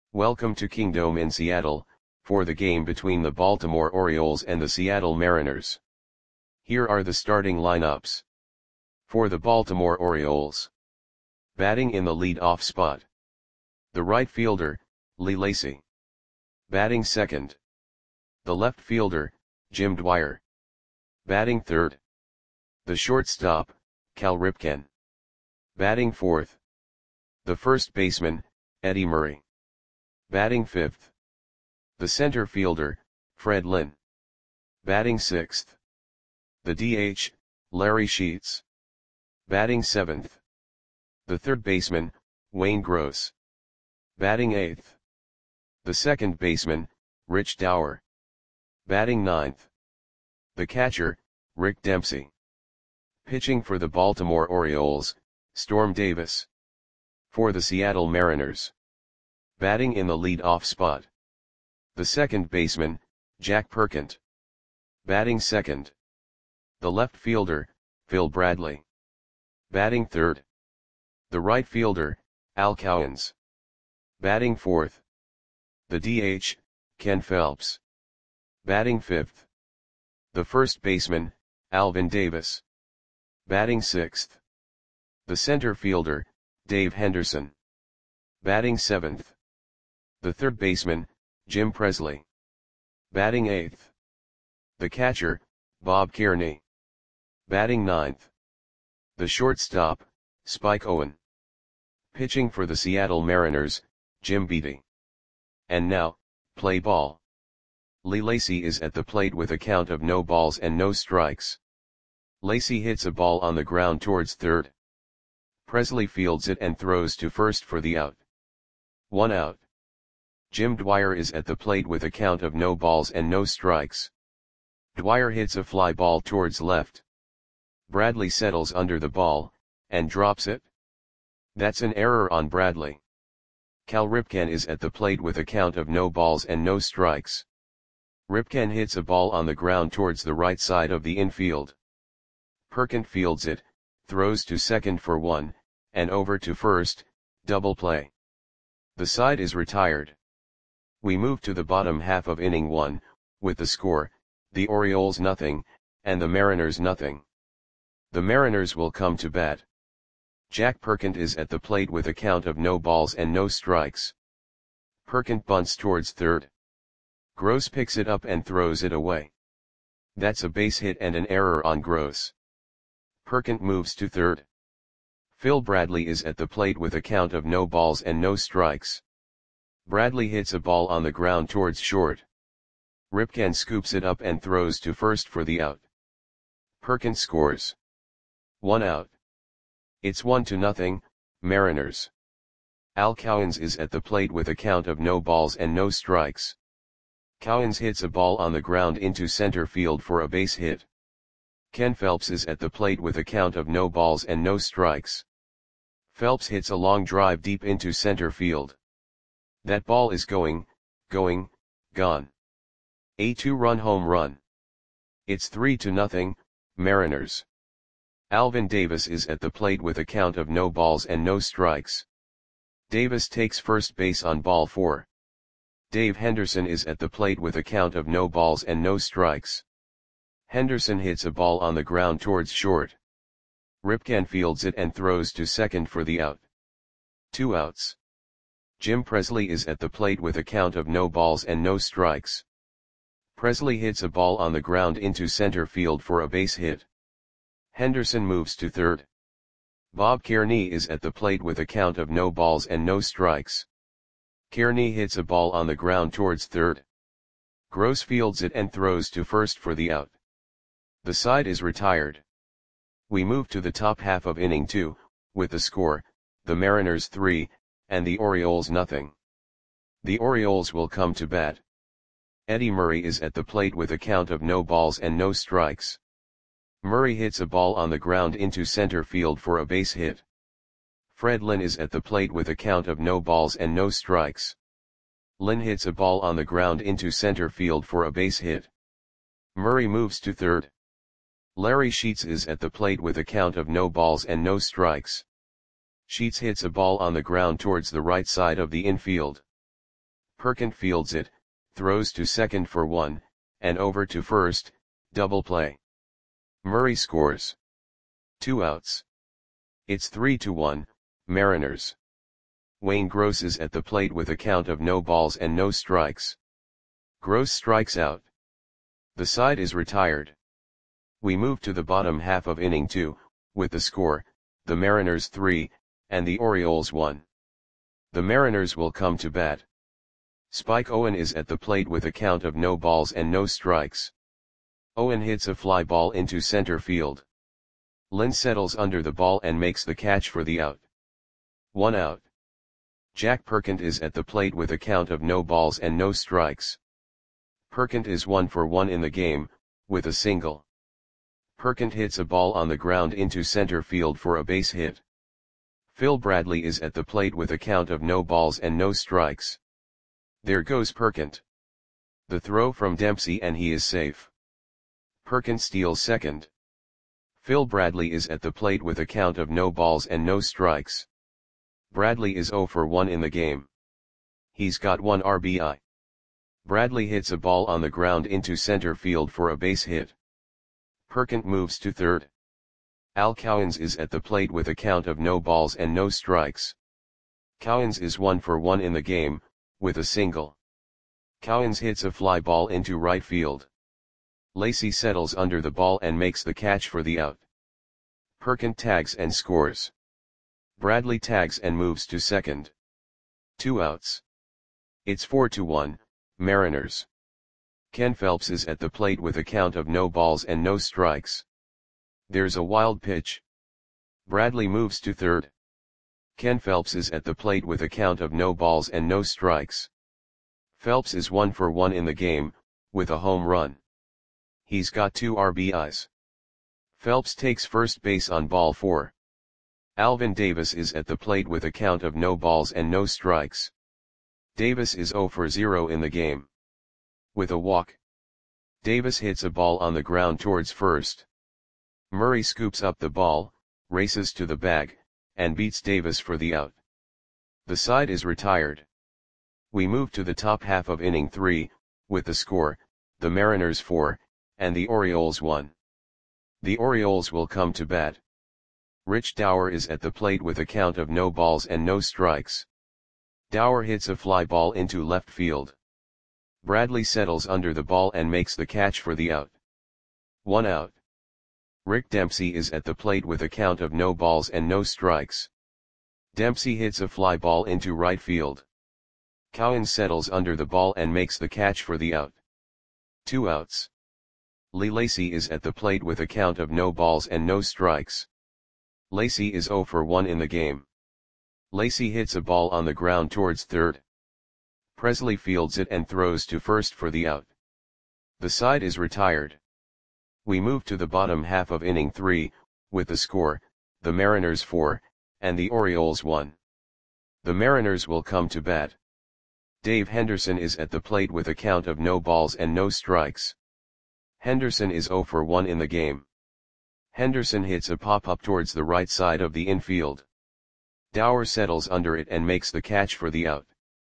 Welcome to Kingdome in Seattle, for the game between the Baltimore Orioles and the Seattle Mariners. Here are the starting lineups. For the Baltimore Orioles. Batting in the lead-off spot. The right fielder, Lee Lacy. Batting second. The left fielder, Jim Dwyer. Batting third. The shortstop, Cal Ripken. Batting fourth. The first baseman, Eddie Murray. Batting fifth. The center fielder, Fred Lynn. Batting sixth. The DH, Larry Sheets. Batting seventh. The third baseman, Wayne Gross. Batting eighth. The second baseman, Rich Dower. Batting ninth. The catcher, Rick Dempsey. Pitching for the Baltimore Orioles, Storm Davis. For the Seattle Mariners. Batting in the lead-off spot. The second baseman, Jack Perkent. Batting second. The left fielder, Phil Bradley. Batting third. The right fielder, Al Cowens. Batting fourth. The DH, Ken Phelps. Batting fifth. The first baseman, Alvin Davis. Batting sixth. The center fielder, Dave Henderson. Batting seventh. The third baseman, Jim Presley. Batting eighth. The catcher, Bob Kearney. Batting ninth. The shortstop, Spike Owen. Pitching for the Seattle Mariners, Jim Beattie. And now, play ball. Lee Lacy is at the plate with a count of no balls and no strikes. Lacy hits a ball on the ground towards third. Presley fields it and throws to first for the out. 1 out. Jim Dwyer is at the plate with a count of no balls and no strikes. Dwyer hits a fly ball towards left. Bradley settles under the ball, and drops it. That's an error on Bradley. Cal Ripken is at the plate with a count of no balls and no strikes. Ripken hits a ball on the ground towards the right side of the infield. Perkent fields it, throws to second for 1, and over to first, double play. The side is retired. We move to the bottom half of inning 1, with the score, the Orioles nothing, and the Mariners nothing. The Mariners will come to bat. Jack Perkent is at the plate with a count of no balls and no strikes. Perkent bunts towards third. Gross picks it up and throws it away. That's a base hit and an error on Gross. Perkent moves to third. Phil Bradley is at the plate with a count of no balls and no strikes. Bradley hits a ball on the ground towards short. Ripken scoops it up and throws to first for the out. Perkent scores. 1 out. It's 1-0, Mariners. Al Cowens is at the plate with a count of no balls and no strikes. Cowens hits a ball on the ground into center field for a base hit. Ken Phelps is at the plate with a count of no balls and no strikes. Phelps hits a long drive deep into center field. That ball is gone. A 2-run home run. It's 3-0, Mariners. Alvin Davis is at the plate with a count of no balls and no strikes. Davis takes first base on ball 4. Dave Henderson is at the plate with a count of no balls and no strikes. Henderson hits a ball on the ground towards short. Ripken fields it and throws to second for the out. 2 outs. Jim Presley is at the plate with a count of no balls and no strikes. Presley hits a ball on the ground into center field for a base hit. Henderson moves to third. Bob Kearney is at the plate with a count of no balls and no strikes. Kearney hits a ball on the ground towards third. Gross fields it and throws to first for the out. The side is retired. We move to the top half of inning 2, with the score, the Mariners 3, and the Orioles nothing. The Orioles will come to bat. Eddie Murray is at the plate with a count of no balls and no strikes. Murray hits a ball on the ground into center field for a base hit. Fred Lynn is at the plate with a count of no balls and no strikes. Lynn hits a ball on the ground into center field for a base hit. Murray moves to third. Larry Sheets is at the plate with a count of no balls and no strikes. Sheets hits a ball on the ground towards the right side of the infield. Perkins fields it, throws to second for 1, and over to first, double play. Murray scores. 2 outs. It's 3-1, Mariners. Wayne Gross is at the plate with a count of no balls and no strikes. Gross strikes out. The side is retired. We move to the bottom half of inning 2, with the score, the Mariners 3, and the Orioles 1. The Mariners will come to bat. Spike Owen is at the plate with a count of no balls and no strikes. Owen hits a fly ball into center field. Lynn settles under the ball and makes the catch for the out. 1 out. Jack Perkins is at the plate with a count of no balls and no strikes. Perkins is 1 for 1 in the game, with a single. Perkins hits a ball on the ground into center field for a base hit. Phil Bradley is at the plate with a count of no balls and no strikes. There goes Perkins. The throw from Dempsey and he is safe. Perkins steals second. Phil Bradley is at the plate with a count of no balls and no strikes. Bradley is 0 for 1 in the game. He's got 1 RBI. Bradley hits a ball on the ground into center field for a base hit. Perkins moves to third. Al Cowens is at the plate with a count of no balls and no strikes. Cowens is 1 for 1 in the game, with a single. Cowens hits a fly ball into right field. Lacy settles under the ball and makes the catch for the out. Perkins tags and scores. Bradley tags and moves to second. 2 outs. It's 4-1, Mariners. Ken Phelps is at the plate with a count of no balls and no strikes. There's a wild pitch. Bradley moves to third. Ken Phelps is at the plate with a count of no balls and no strikes. Phelps is 1 for 1 in the game, with a home run. He's got 2 RBIs. Phelps takes first base on ball 4. Alvin Davis is at the plate with a count of no balls and no strikes. Davis is 0 for 0 in the game. With a walk. Davis hits a ball on the ground towards first. Murray scoops up the ball, races to the bag, and beats Davis for the out. The side is retired. We move to the top half of inning 3, with the score, the Mariners 4, and the Orioles 1. The Orioles will come to bat. Rich Dower is at the plate with a count of no balls and no strikes. Dower hits a fly ball into left field. Bradley settles under the ball and makes the catch for the out. 1 out. Rick Dempsey is at the plate with a count of no balls and no strikes. Dempsey hits a fly ball into right field. Cowens settles under the ball and makes the catch for the out. 2 outs. Lee Lacy is at the plate with a count of no balls and no strikes. Lacy is 0 for 1 in the game. Lacy hits a ball on the ground towards third. Presley fields it and throws to first for the out. The side is retired. We move to the bottom half of inning 3, with the score, the Mariners 4, and the Orioles 1. The Mariners will come to bat. Dave Henderson is at the plate with a count of no balls and no strikes. Henderson is 0 for 1 in the game. Henderson hits a pop-up towards the right side of the infield. Dower settles under it and makes the catch for the out.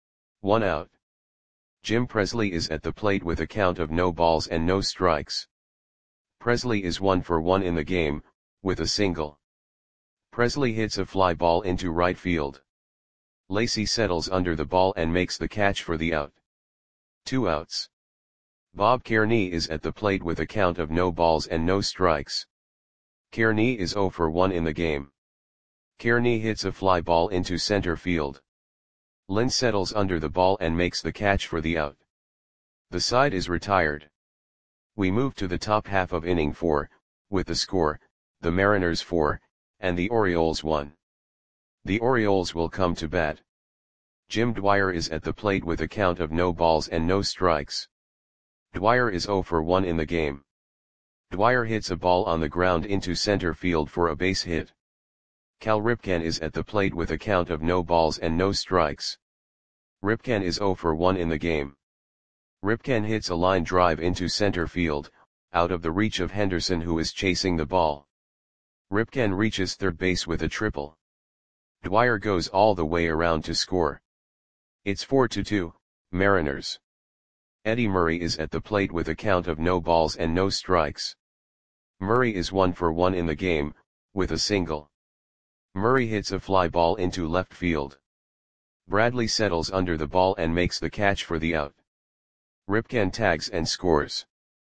1 out. Jim Presley is at the plate with a count of no balls and no strikes. Presley is 1 for 1 in the game, with a single. Presley hits a fly ball into right field. Lacy settles under the ball and makes the catch for the out. 2 outs. Bob Kearney is at the plate with a count of no balls and no strikes. Kearney is 0 for 1 in the game. Kearney hits a fly ball into center field. Lynn settles under the ball and makes the catch for the out. The side is retired. We move to the top half of inning 4, with the score, the Mariners 4, and the Orioles 1. The Orioles will come to bat. Jim Dwyer is at the plate with a count of no balls and no strikes. Dwyer is 0 for 1 in the game. Dwyer hits a ball on the ground into center field for a base hit. Cal Ripken is at the plate with a count of no balls and no strikes. Ripken is 0 for 1 in the game. Ripken hits a line drive into center field, out of the reach of Henderson who is chasing the ball. Ripken reaches third base with a triple. Dwyer goes all the way around to score. It's 4-2, Mariners. Eddie Murray is at the plate with a count of no balls and no strikes. Murray is 1 for 1 in the game, with a single. Murray hits a fly ball into left field. Bradley settles under the ball and makes the catch for the out. Ripken tags and scores.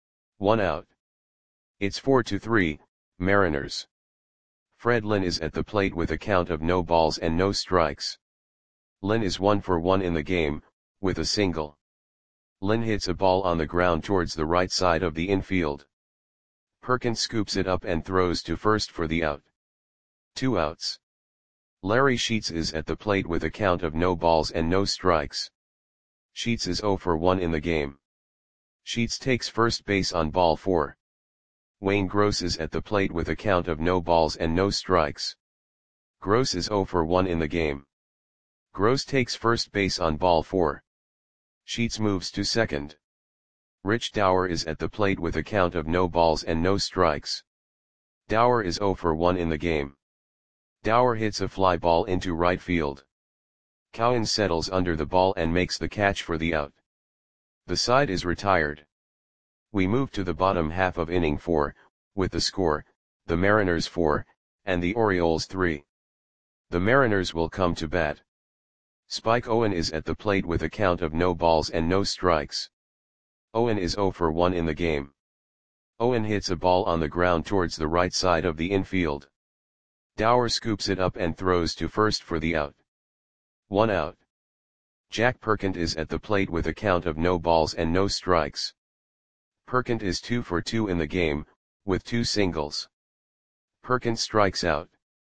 1 out. It's 4-3, Mariners. Fred Lynn is at the plate with a count of no balls and no strikes. Lynn is 1 for 1 in the game, with a single. Lynn hits a ball on the ground towards the right side of the infield. Perkins scoops it up and throws to first for the out. 2 outs. Larry Sheets is at the plate with a count of no balls and no strikes. Sheets is 0 for 1 in the game. Sheets takes first base on ball 4. Wayne Gross is at the plate with a count of no balls and no strikes. Gross is 0 for 1 in the game. Gross takes first base on ball 4. Sheets moves to second. Rich Dower is at the plate with a count of no balls and no strikes. Dower is 0 for 1 in the game. Dower hits a fly ball into right field. Cowan settles under the ball and makes the catch for the out. The side is retired. We move to the bottom half of inning 4, with the score, the Mariners 4, and the Orioles 3. The Mariners will come to bat. Spike Owen is at the plate with a count of no balls and no strikes. Owen is 0 for 1 in the game. Owen hits a ball on the ground towards the right side of the infield. Dower scoops it up and throws to first for the out. 1 out. Jack Perkins is at the plate with a count of no balls and no strikes. Perkins is 2 for 2 in the game, with 2 singles. Perkins strikes out.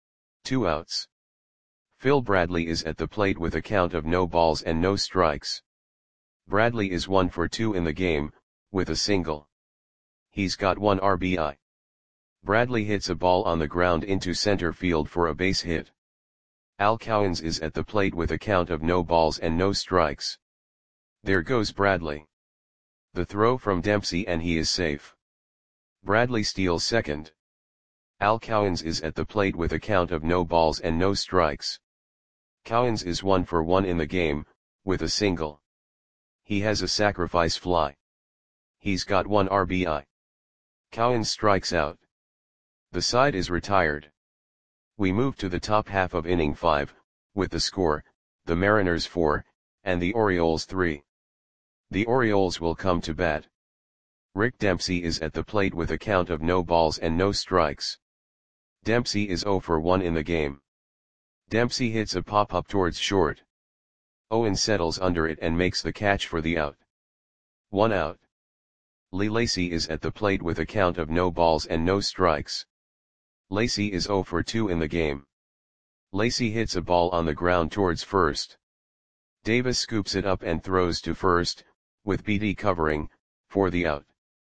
2 outs. Phil Bradley is at the plate with a count of no balls and no strikes. Bradley is 1 for 2 in the game, with a single. He's got 1 RBI. Bradley hits a ball on the ground into center field for a base hit. Al Cowens is at the plate with a count of no balls and no strikes. There goes Bradley. The throw from Dempsey and he is safe. Bradley steals second. Al Cowens is at the plate with a count of no balls and no strikes. Cowens is 1 for 1 in the game, with a single. He has a sacrifice fly. He's got 1 RBI. Cowens strikes out. The side is retired. We move to the top half of inning 5, with the score, the Mariners 4, and the Orioles 3. The Orioles will come to bat. Rick Dempsey is at the plate with a count of no balls and no strikes. Dempsey is 0 for 1 in the game. Dempsey hits a pop-up towards short. Owen settles under it and makes the catch for the out. 1 out. Lee Lacy is at the plate with a count of no balls and no strikes. Lacy is 0 for 2 in the game. Lacy hits a ball on the ground towards first. Davis scoops it up and throws to first, with BD covering, for the out.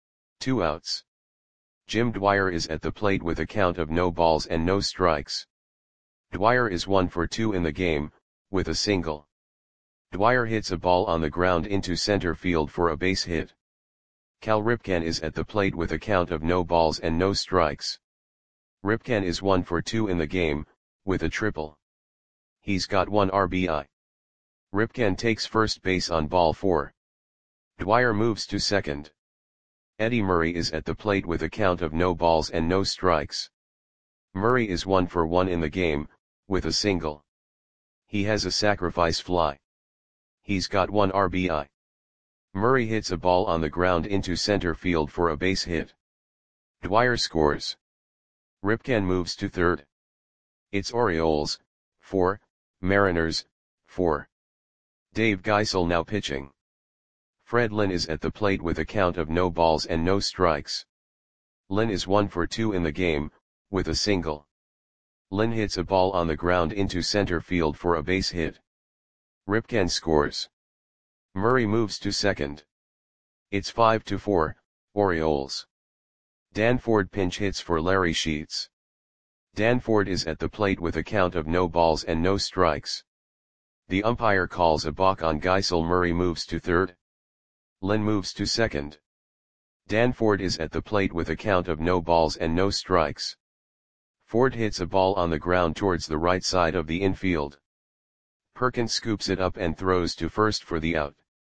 2 outs. Jim Dwyer is at the plate with a count of no balls and no strikes. Dwyer is 1 for 2 in the game, with a single. Dwyer hits a ball on the ground into center field for a base hit. Cal Ripken is at the plate with a count of no balls and no strikes. Ripken is 1 for 2 in the game, with a triple. He's got 1 RBI. Ripken takes first base on ball 4. Dwyer moves to second. Eddie Murray is at the plate with a count of no balls and no strikes. Murray is 1 for 1 in the game, with a single. He has a sacrifice fly. He's got 1 RBI. Murray hits a ball on the ground into center field for a base hit. Dwyer scores. Ripken moves to third. It's Orioles, 4, Mariners, 4. Dave Geisel now pitching. Fred Lynn is at the plate with a count of no balls and no strikes. Lynn is 1 for 2 in the game, with a single. Lynn hits a ball on the ground into center field for a base hit. Ripken scores. Murray moves to second. It's 5-4, Orioles. Danford pinch hits for Larry Sheets. Danford is at the plate with a count of no balls and no strikes. The umpire calls a balk on Geisel. Murray moves to third. Lynn moves to second. Danford is at the plate with a count of no balls and no strikes. Ford hits a ball on the ground towards the right side of the infield. Perkins scoops it up and throws to first for the out.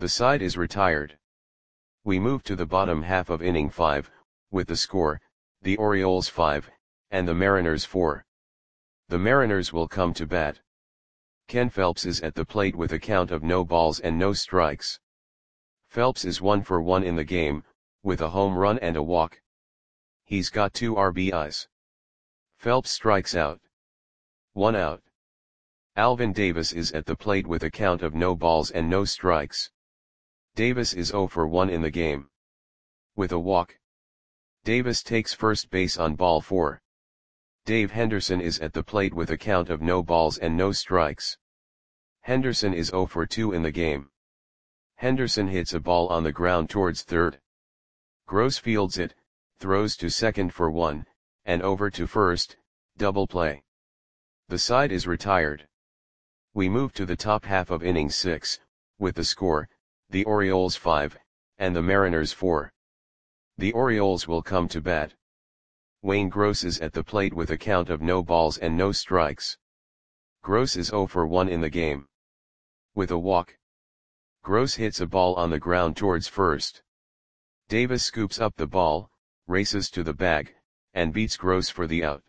The side is retired. We move to the bottom half of inning 5, with the score, the Orioles 5, and the Mariners 4. The Mariners will come to bat. Ken Phelps is at the plate with a count of no balls and no strikes. Phelps is 1 for 1 in the game, with a home run and a walk. He's got 2 RBIs. Phelps strikes out. 1 out. Alvin Davis is at the plate with a count of no balls and no strikes. Davis is 0 for 1 in the game. With a walk. Davis takes first base on ball 4. Dave Henderson is at the plate with a count of no balls and no strikes. Henderson is 0 for 2 in the game. Henderson hits a ball on the ground towards third. Gross fields it, throws to second for 1, and over to first, double play. The side is retired. We move to the top half of inning 6, with the score, the Orioles 5, and the Mariners 4. The Orioles will come to bat. Wayne Gross is at the plate with a count of no balls and no strikes. Gross is 0 for 1 in the game. With a walk. Gross hits a ball on the ground towards first. Davis scoops up the ball, races to the bag, and beats Gross for the out.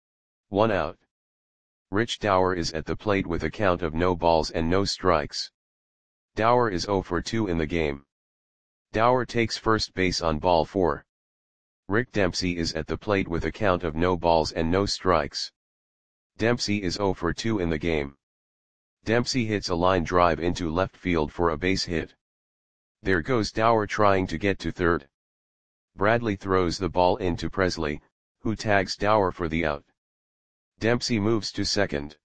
1 out. Rich Dower is at the plate with a count of no balls and no strikes. Dower is 0 for 2 in the game. Dower takes first base on ball 4. Rick Dempsey is at the plate with a count of no balls and no strikes. Dempsey is 0 for 2 in the game. Dempsey hits a line drive into left field for a base hit. There goes Dower trying to get to third. Bradley throws the ball into Presley, who tags Dower for the out. Dempsey moves to second.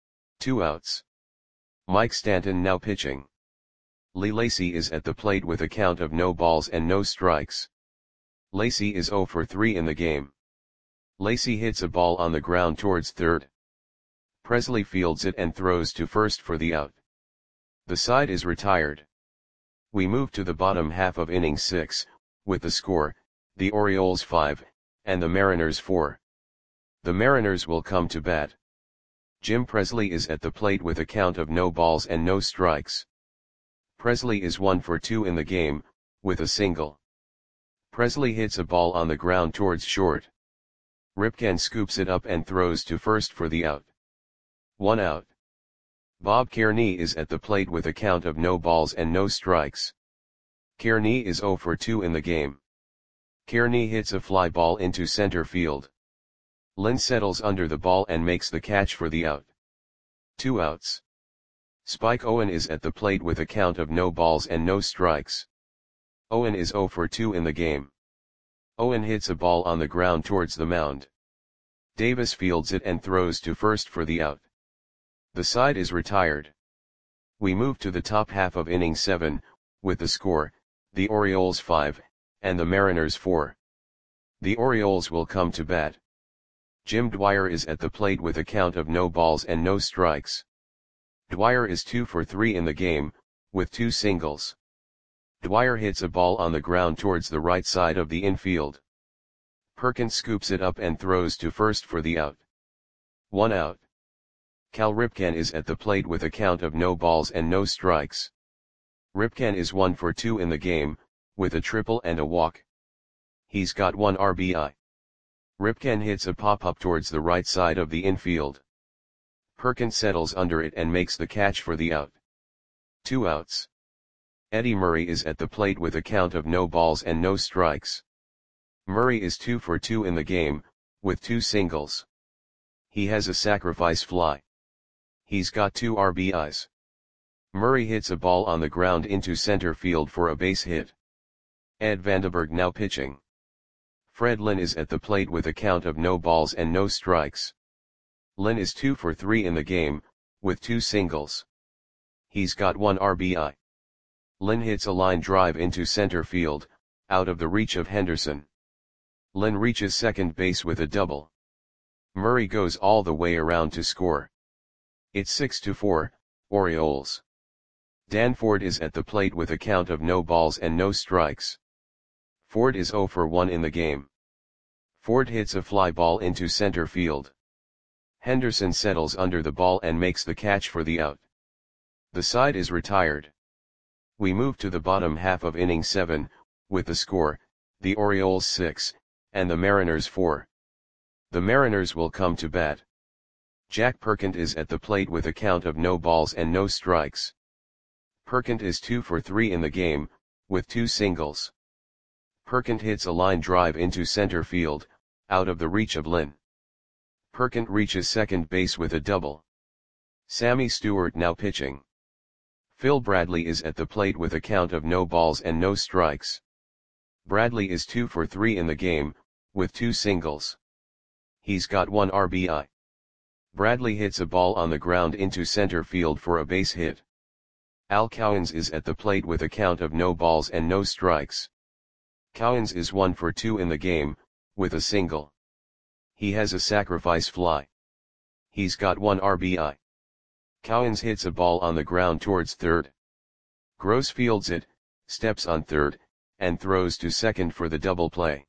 2 outs. Mike Stanton now pitching. Lee Lacy is at the plate with a count of no balls and no strikes. Lacy is 0 for 3 in the game. Lacy hits a ball on the ground towards third. Presley fields it and throws to first for the out. The side is retired. We move to the bottom half of inning 6, with the score, the Orioles 5, and the Mariners 4. The Mariners will come to bat. Jim Presley is at the plate with a count of no balls and no strikes. Presley is 1 for 2 in the game, with a single. Presley hits a ball on the ground towards short. Ripken scoops it up and throws to first for the out. 1 out. Bob Kearney is at the plate with a count of no balls and no strikes. Kearney is 0 for 2 in the game. Kearney hits a fly ball into center field. Lynn settles under the ball and makes the catch for the out. 2 outs. Spike Owen is at the plate with a count of no balls and no strikes. Owen is 0 for 2 in the game. Owen hits a ball on the ground towards the mound. Davis fields it and throws to first for the out. The side is retired. We move to the top half of inning 7, with the score, the Orioles 5, and the Mariners 4. The Orioles will come to bat. Jim Dwyer is at the plate with a count of no balls and no strikes. Dwyer is 2 for 3 in the game, with 2 singles. Dwyer hits a ball on the ground towards the right side of the infield. Perkins scoops it up and throws to first for the out. 1 out. Cal Ripken is at the plate with a count of no balls and no strikes. Ripken is 1 for 2 in the game, with a triple and a walk. He's got 1 RBI. Ripken hits a pop-up towards the right side of the infield. Perkins settles under it and makes the catch for the out. 2 outs. Eddie Murray is at the plate with a count of no balls and no strikes. Murray is 2 for 2 in the game, with 2 singles. He has a sacrifice fly. He's got 2 RBIs. Murray hits a ball on the ground into center field for a base hit. Ed Vandenberg now pitching. Fred Lynn is at the plate with a count of no balls and no strikes. Lynn is 2 for 3 in the game, with 2 singles. He's got 1 RBI. Lynn hits a line drive into center field, out of the reach of Henderson. Lynn reaches second base with a double. Murray goes all the way around to score. It's 6-4, Orioles. Dan Ford is at the plate with a count of no balls and no strikes. Ford is 0 for 1 in the game. Ford hits a fly ball into center field. Henderson settles under the ball and makes the catch for the out. The side is retired. We move to the bottom half of inning 7, with the score, the Orioles 6, and the Mariners 4. The Mariners will come to bat. Jack Perkins is at the plate with a count of no balls and no strikes. Perkins is 2 for 3 in the game, with 2 singles. Perkins hits a line drive into center field, out of the reach of Lynn. Perkins reaches second base with a double. Sammy Stewart now pitching. Phil Bradley is at the plate with a count of no balls and no strikes. Bradley is 2 for 3 in the game, with 2 singles. He's got 1 RBI. Bradley hits a ball on the ground into center field for a base hit. Al Cowens is at the plate with a count of no balls and no strikes. Cowens is 1 for 2 in the game, with a single. He has a sacrifice fly. He's got 1 RBI. Cowens hits a ball on the ground towards third. Gross fields it, steps on third, and throws to second for the double play.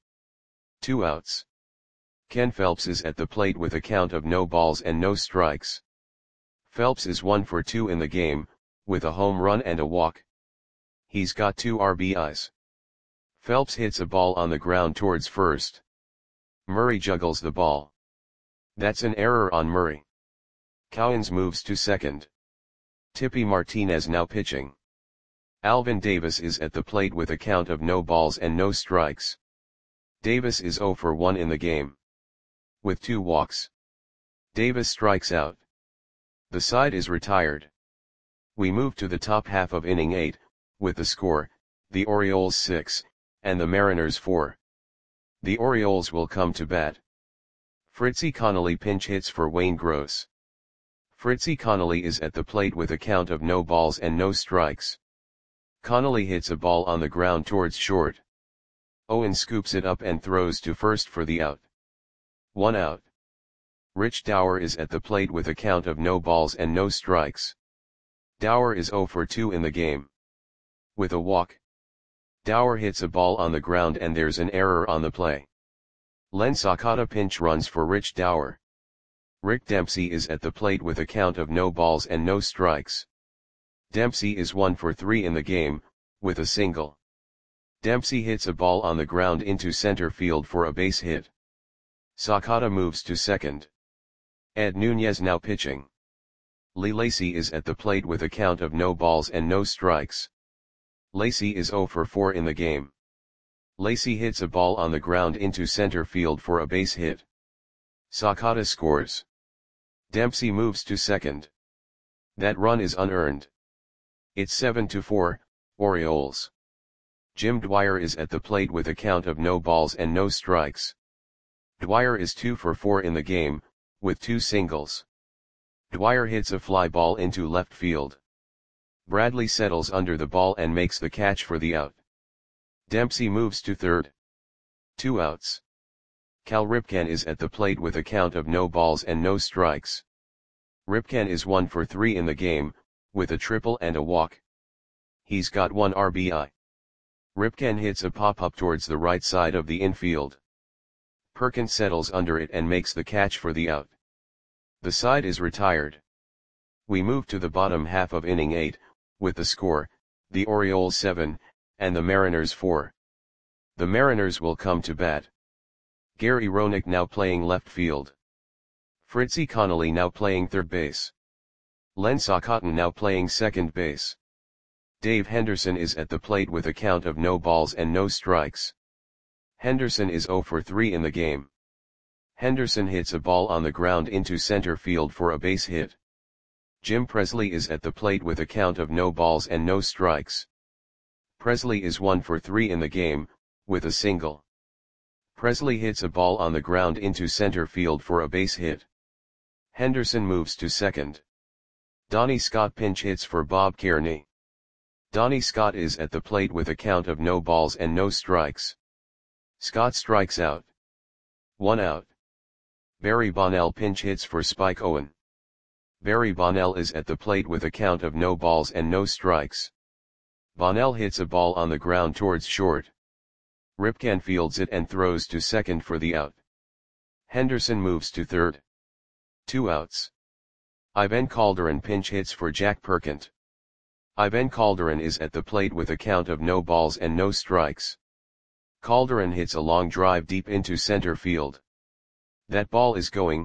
2 outs. Ken Phelps is at the plate with a count of no balls and no strikes. Phelps is 1 for 2 in the game, with a home run and a walk. He's got 2 RBIs. Phelps hits a ball on the ground towards first. Murray juggles the ball. That's an error on Murray. Cowens moves to second. Tippy Martinez now pitching. Alvin Davis is at the plate with a count of no balls and no strikes. Davis is 0 for 1 in the game. With 2 walks. Davis strikes out. The side is retired. We move to the top half of inning 8, with the score, the Orioles 6, and the Mariners 4. The Orioles will come to bat. Fritzy Connolly pinch hits for Wayne Gross. Fritzy Connolly is at the plate with a count of no balls and no strikes. Connolly hits a ball on the ground towards short. Owen scoops it up and throws to first for the out. 1 out. Rich Dower is at the plate with a count of no balls and no strikes. Dower is 0 for 2 in the game. With a walk. Dower hits a ball on the ground and there's an error on the play. Len Sakata pinch runs for Rich Dower. Rick Dempsey is at the plate with a count of no balls and no strikes. Dempsey is 1 for 3 in the game, with a single. Dempsey hits a ball on the ground into center field for a base hit. Sakata moves to second. Ed Nunez now pitching. Lee Lacy is at the plate with a count of no balls and no strikes. Lacy is 0 for 4 in the game. Lacy hits a ball on the ground into center field for a base hit. Sakata scores. Dempsey moves to second. That run is unearned. It's 7-4, Orioles. Jim Dwyer is at the plate with a count of no balls and no strikes. Dwyer is 2 for 4 in the game, with 2 singles. Dwyer hits a fly ball into left field. Bradley settles under the ball and makes the catch for the out. Dempsey moves to third. 2 outs. Cal Ripken is at the plate with a count of no balls and no strikes. Ripken is 1 for 3 in the game, with a triple and a walk. He's got 1 RBI. Ripken hits a pop-up towards the right side of the infield. Perkins settles under it and makes the catch for the out. The side is retired. We move to the bottom half of inning 8, with the score, the Orioles 7, and the Mariners 4. The Mariners will come to bat. Gary Roenick now playing left field. Fritzy Connolly now playing third base. Len Sakata now playing second base. Dave Henderson is at the plate with a count of no balls and no strikes. Henderson is 0 for 3 in the game. Henderson hits a ball on the ground into center field for a base hit. Jim Presley is at the plate with a count of no balls and no strikes. Presley is 1 for 3 in the game, with a single. Presley hits a ball on the ground into center field for a base hit. Henderson moves to second. Donnie Scott pinch hits for Bob Kearney. Donnie Scott is at the plate with a count of no balls and no strikes. Scott strikes out. 1 out. Barry Bonnell pinch hits for Spike Owen. Barry Bonnell is at the plate with a count of no balls and no strikes. Bonnell hits a ball on the ground towards short. Ripken fields it and throws to second for the out. Henderson moves to third. 2 outs. Ivan Calderon pinch hits for Jack Perkins. Ivan Calderon is at the plate with a count of no balls and no strikes. Calderon hits a long drive deep into center field. That ball is going,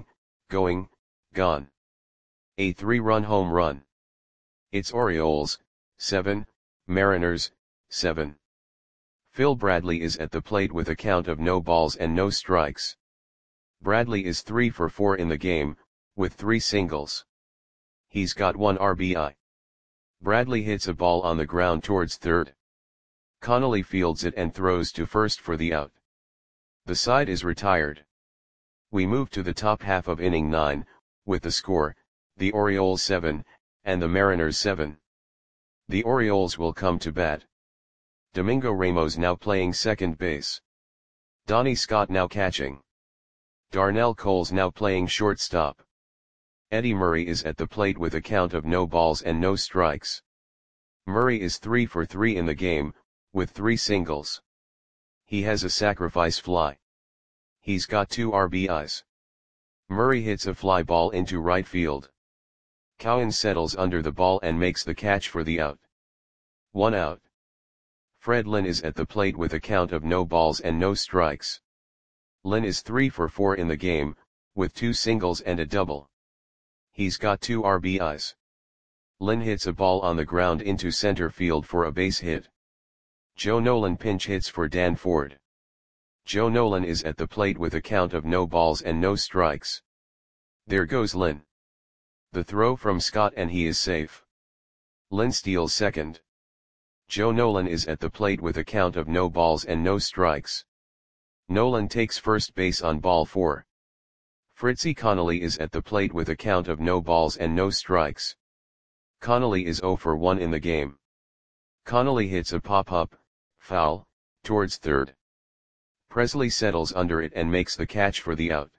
gone. A 3-run home run. It's Orioles, 7, Mariners, 7. Phil Bradley is at the plate with a count of no balls and no strikes. Bradley is 3 for 4 in the game, with 3 singles. He's got 1 RBI. Bradley hits a ball on the ground towards third. Connolly fields it and throws to first for the out. The side is retired. We move to the top half of inning 9, with the score, the Orioles 7, and the Mariners 7. The Orioles will come to bat. Domingo Ramos now playing second base. Donnie Scott now catching. Darnell Coles now playing shortstop. Eddie Murray is at the plate with a count of no balls and no strikes. Murray is 3 for 3 in the game, with 3 singles. He has a sacrifice fly. He's got 2 RBIs. Murray hits a fly ball into right field. Cowan settles under the ball and makes the catch for the out. 1 out. Fred Lynn is at the plate with a count of no balls and no strikes. Lynn is 3 for 4 in the game, with 2 singles and a double. He's got 2 RBIs. Lynn hits a ball on the ground into center field for a base hit. Joe Nolan pinch hits for Dan Ford. Joe Nolan is at the plate with a count of no balls and no strikes. There goes Lynn. The throw from Scott and he is safe. Lynn steals second. Joe Nolan is at the plate with a count of no balls and no strikes. Nolan takes first base on ball 4. Fritzy Connolly is at the plate with a count of no balls and no strikes. Connolly is 0 for 1 in the game. Connolly hits a pop-up, foul, towards third. Presley settles under it and makes the catch for the out.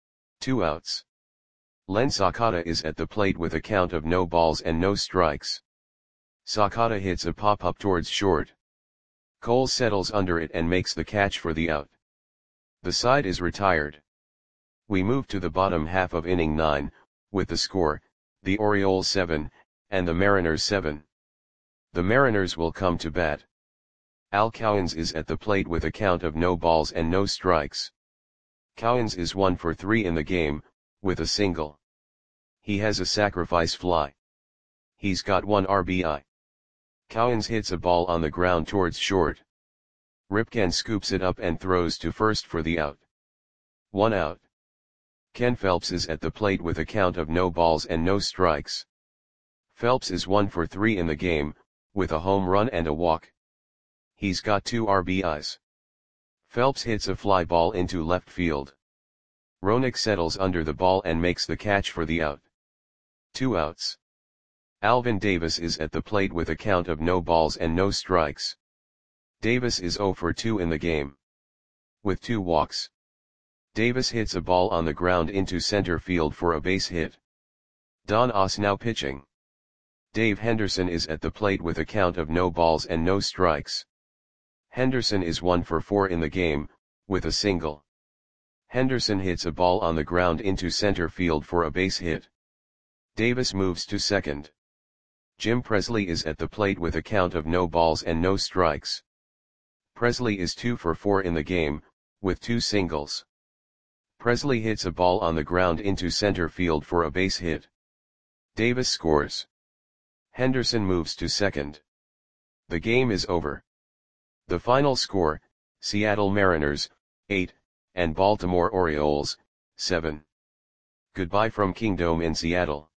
2 outs. Len Sakata is at the plate with a count of no balls and no strikes. Sakata hits a pop-up towards short. Cole settles under it and makes the catch for the out. The side is retired. We move to the bottom half of inning 9, with the score, the Orioles 7, and the Mariners 7. The Mariners will come to bat. Al Cowens is at the plate with a count of no balls and no strikes. Cowens is 1 for 3 in the game, with a single. He has a sacrifice fly. He's got 1 RBI. Cowens hits a ball on the ground towards short. Ripken scoops it up and throws to first for the out. 1 out. Ken Phelps is at the plate with a count of no balls and no strikes. Phelps is 1 for 3 in the game, with a home run and a walk. He's got 2 RBIs. Phelps hits a fly ball into left field. Roenick settles under the ball and makes the catch for the out. 2 outs. Alvin Davis is at the plate with a count of no balls and no strikes. Davis is 0 for 2 in the game. With 2 walks. Davis hits a ball on the ground into center field for a base hit. Don Oss now pitching. Dave Henderson is at the plate with a count of no balls and no strikes. Henderson is 1 for 4 in the game, with a single. Henderson hits a ball on the ground into center field for a base hit. Davis moves to second. Jim Presley is at the plate with a count of no balls and no strikes. Presley is 2 for 4 in the game, with 2 singles. Presley hits a ball on the ground into center field for a base hit. Davis scores. Henderson moves to second. The game is over. The final score, Seattle Mariners, 8, and Baltimore Orioles, 7. Goodbye from Kingdome in Seattle.